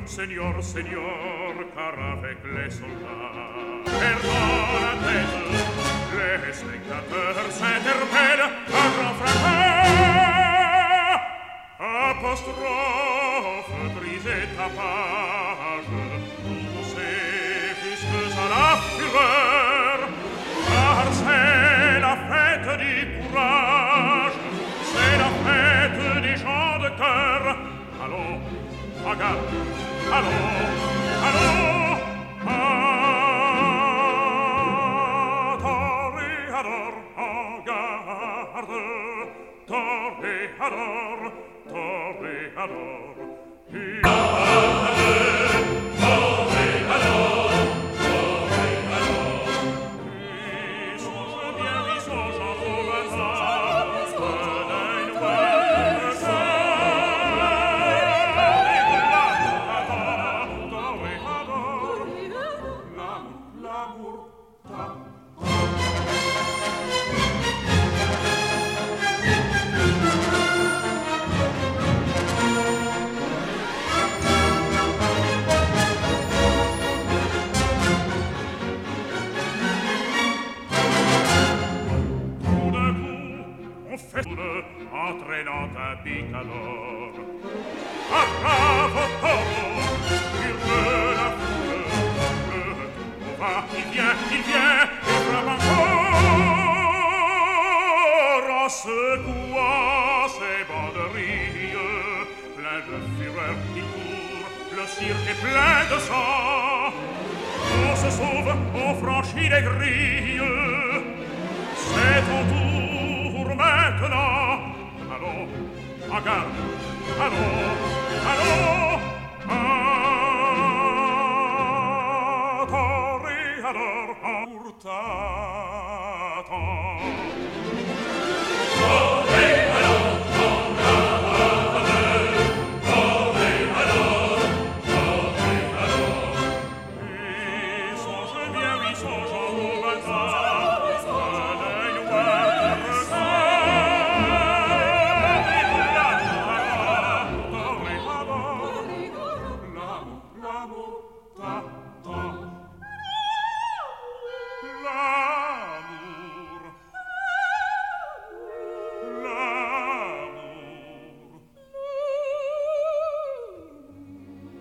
Seigneur, Seigneur, car avec les soldats perdant la tête, les spectateurs s'interpellent à grand fracas. Apostrophe, brisez ta page, poussez jusque à la fureur, car c'est la fête du courage, c'est la fête des gens de cœur. Allons, bagarre, allons, allons, toréador, en garde, toréador, toréador, entraînant un picador. Ah, bravo taureau, hurle la foule, le tour va, il vient, et frappe encore, en secouant ses banderilles, plein de fureur qui court, le cirque est plein de sang. On se sauve, on franchit les grilles, c'est ton tour maintenant. Allons, en garde,